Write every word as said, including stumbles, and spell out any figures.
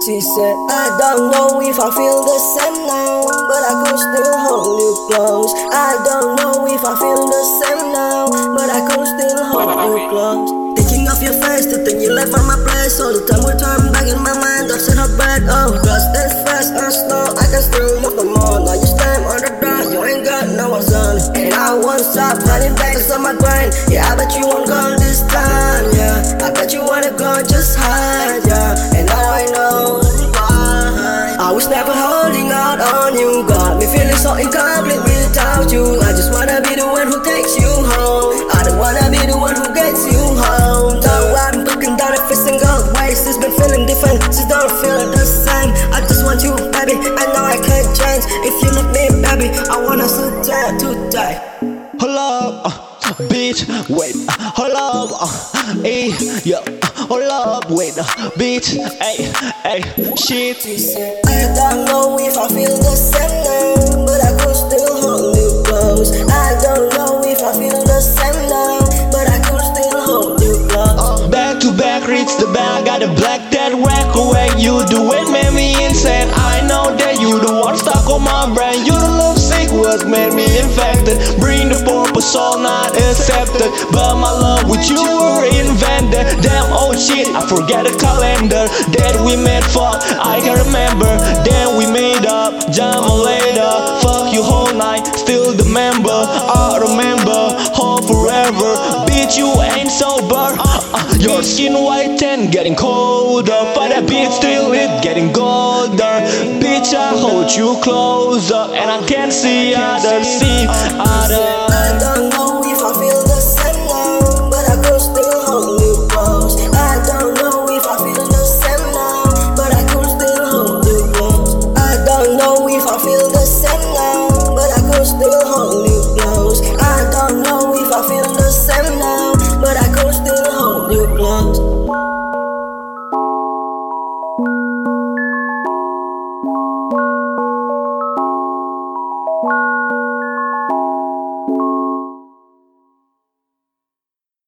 She said, I don't know if I feel the same now, but I could still hold you close. I don't know if I feel the same now, but I could still hold you close. Thinking of your face, the thing you left on my place. All the time we turn back in my mind, don't sit her back. Oh, cause it's fast and slow, I can still move no more. Now you stand on the ground, you ain't got no one's on. And I won't stop running back, it's on my grind. Yeah, I bet you won't go this time, yeah. I bet you wanna go just hide, yeah. And now I know why I was never holding out on you. Got me feeling so incomplete without you. I just wanna be the one who takes you home. I don't wanna be the one who gets you home. Though I'm looking down every single ways, it's been feeling different, so don't feel the same. I just want you, baby, I know I can't change. If you love me, baby, I want us to die, to die. Hold up, uh, bitch, wait, uh, hold up, uh, eh, yeah, uh, hold up, wait, uh, bitch, ay, ay, shit. She said, I don't know if I feel the same now, but I could still hold you close. I don't know if I feel the same now, but I could still hold you close. Uh, back to back, reach the bag, got a black that rack away. You do it, made me insane. I know that you the one stuck on my brain. You the love sick was made me infected. Bring the purpose all not accepted, but my love with you were invented. Damn old shit, I forget the calendar that we made. Fuck, I can remember. Then we made up, jam later. Fuck you whole night, still the member. I remember, hold forever. Bitch, you ain't sober. uh, uh, Your skin white and getting colder. For that bitch still it getting golder. Bitch, I hold you closer, and I can't see others see. I